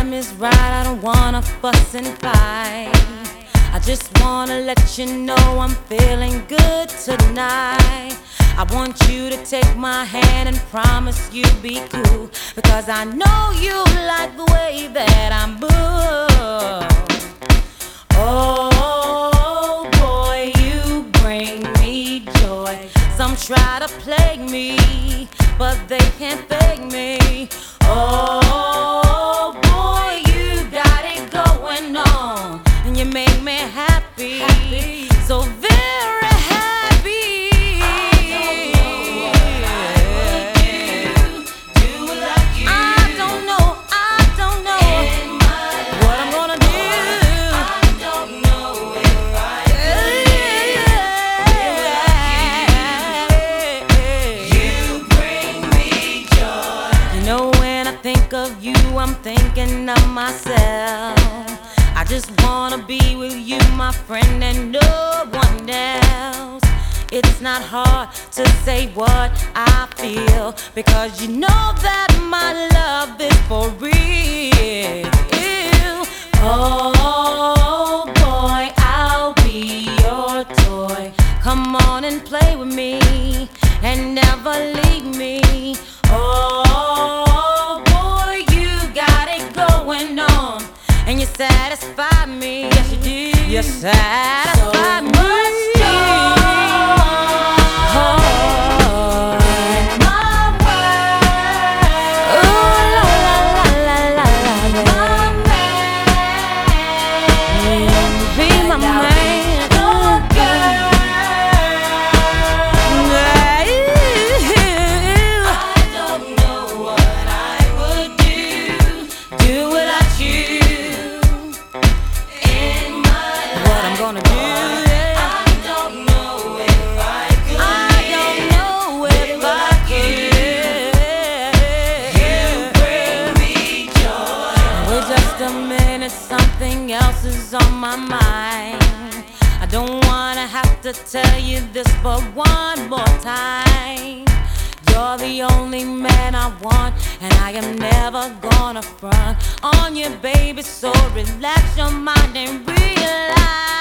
time is right, I don't wanna fuss and fight. I just wanna let you know I'm feeling good tonight. I want you to take my hand and promise you'll be cool, because I know you like the way that I move. Oh boy, you bring me joy. Some try to plague me, but they can't fake me. Oh boy, you got it going on, and you make me happy, so very happy. I don't know what I'm gonna do. I don't know if I You bring me joy. You know, when I think of you, I'm thinking of myself. I just wanna be with you, my friend, and no one else. It's not hard to say what I feel, because you know that my love is for real. Oh boy, I'll be your toy. Come on and play with me and never leave me. Oh boy, you got it going on, and you satisfy me. Yes, you do. You satisfy me. Something else is on my mind. I don't wanna have to tell you this but one more time. You're the only man I want, and I am never gonna front on you, baby. So relax your mind and realize